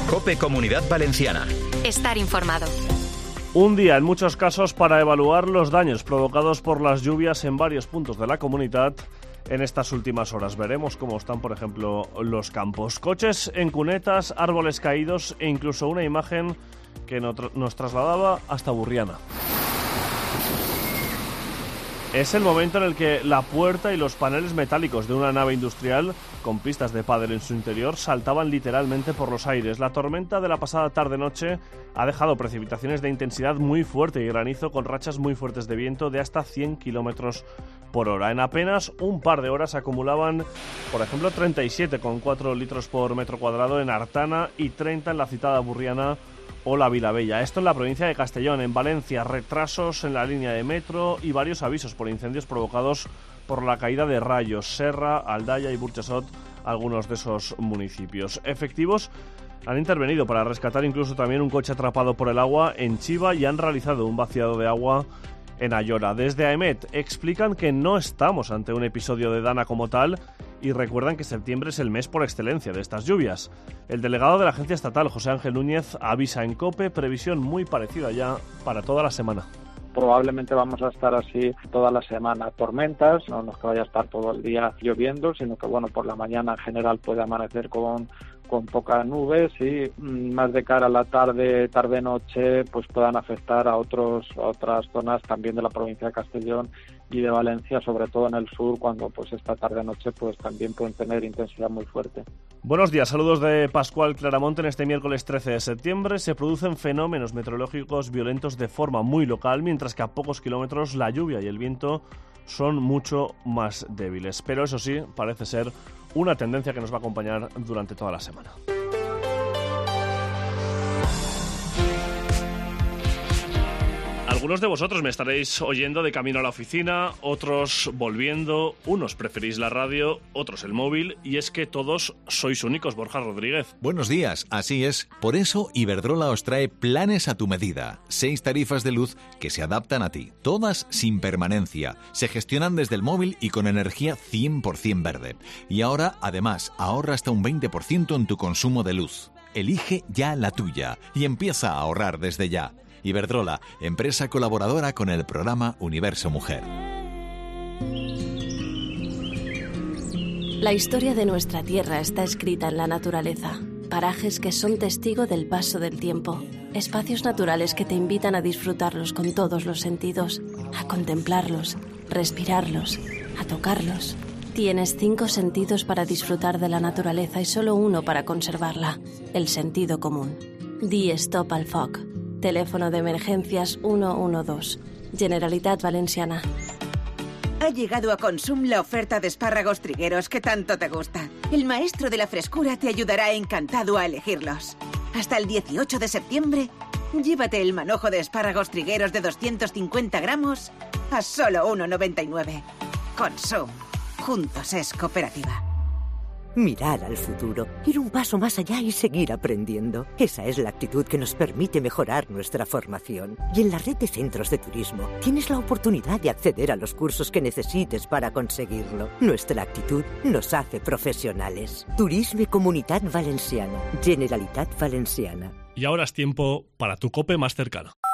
COPE Comunidad Valenciana. Estar informado. Un día, en muchos casos, para evaluar los daños provocados por las lluvias en varios puntos de la comunidad en estas últimas horas. Veremos cómo están, por ejemplo, los campos. Coches en cunetas, árboles caídos e incluso una imagen que nos trasladaba hasta Burriana. Es el momento en el que la puerta y los paneles metálicos de una nave industrial con pistas de pádel en su interior saltaban literalmente por los aires. La tormenta de la pasada tarde-noche ha dejado precipitaciones de intensidad muy fuerte y granizo con rachas muy fuertes de viento de hasta 100 kilómetros por hora. En apenas un par de horas acumulaban, por ejemplo, 37,4 litros por metro cuadrado en Artana y 30 en la citada Burriana o la Vilabella. Esto en la provincia de Castellón. En Valencia, retrasos en la línea de metro y varios avisos por incendios provocados por la caída de rayos. Serra, Aldaya y Burchasot, algunos de esos municipios. Efectivos han intervenido para rescatar incluso también un coche atrapado por el agua en Chiva y han realizado un vaciado de agua en Ayora. Desde AEMET explican que no estamos ante un episodio de Dana como tal y recuerdan que septiembre es el mes por excelencia de estas lluvias. El delegado de la agencia estatal, José Ángel Núñez, avisa en COPE previsión muy parecida ya para toda la semana. Probablemente vamos a estar así toda la semana. Tormentas, no es que vaya a estar todo el día lloviendo, sino que por la mañana en general puede amanecer con pocas nubes y más de cara a la tarde-noche, pues puedan afectar a otras zonas también de la provincia de Castellón y de Valencia, sobre todo en el sur, cuando pues esta tarde-noche pues también pueden tener intensidad muy fuerte. Buenos días, saludos de Pascual Claramonte. En este miércoles 13 de septiembre se producen fenómenos meteorológicos violentos de forma muy local, mientras que a pocos kilómetros la lluvia y el viento son mucho más débiles. Pero eso sí, parece ser una tendencia que nos va a acompañar durante toda la semana. Algunos de vosotros me estaréis oyendo de camino a la oficina, otros volviendo, unos preferís la radio, otros el móvil, y es que todos sois únicos. Borja Rodríguez. Buenos días, así es. Por eso Iberdrola os trae planes a tu medida. 6 tarifas de luz que se adaptan a ti, todas sin permanencia. Se gestionan desde el móvil y con energía 100% verde. Y ahora, además, ahorra hasta un 20% en tu consumo de luz. Elige ya la tuya y empieza a ahorrar desde ya. Iberdrola, empresa colaboradora con el programa Universo Mujer. La historia de nuestra tierra está escrita en la naturaleza. Parajes que son testigo del paso del tiempo. Espacios naturales que te invitan a disfrutarlos con todos los sentidos, a contemplarlos, respirarlos, a tocarlos. Tienes 5 sentidos para disfrutar de la naturaleza y solo uno para conservarla, el sentido común. Di stop al foc. Teléfono de emergencias 112. Generalitat Valenciana. Ha llegado a Consum la oferta de espárragos trigueros que tanto te gusta. El maestro de la frescura te ayudará encantado a elegirlos. Hasta el 18 de septiembre, llévate el manojo de espárragos trigueros de 250 gramos a solo 1,99. Consum. Juntos es cooperativa. Mirar al futuro, ir un paso más allá y seguir aprendiendo. Esa es la actitud que nos permite mejorar nuestra formación. Y en la red de centros de turismo tienes la oportunidad de acceder a los cursos que necesites para conseguirlo. Nuestra actitud nos hace profesionales. Turisme Comunitat Valenciana. Generalitat Valenciana. Y ahora es tiempo para tu COPE más cercano.